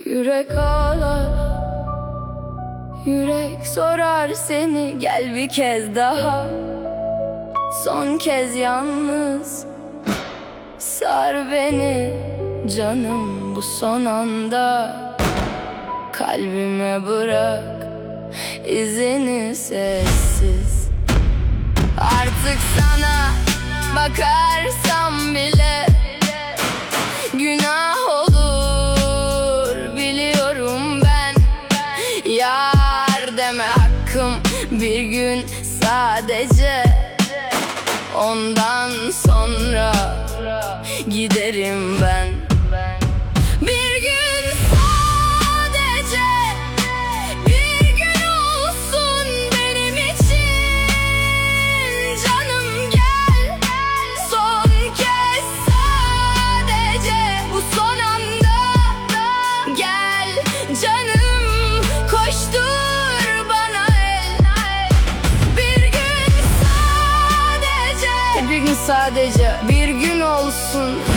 Yürek ağlar, yürek sorar seni, gel bir kez daha. Son kez yalnız sar beni canım bu son anda. Kalbime bırak izini sessiz. Artık sana bakarsam bile günah olur biliyorum ben. Yar deme hakkım bir gün sadece. Ondan sonra giderim ben. Bir gün sadece, bir gün olsun benim için. Canım gel, son kez sadece bu son anda. Gel canım, koştur bana el. Bir gün sadece, bir gün sadece, bir gün olsun.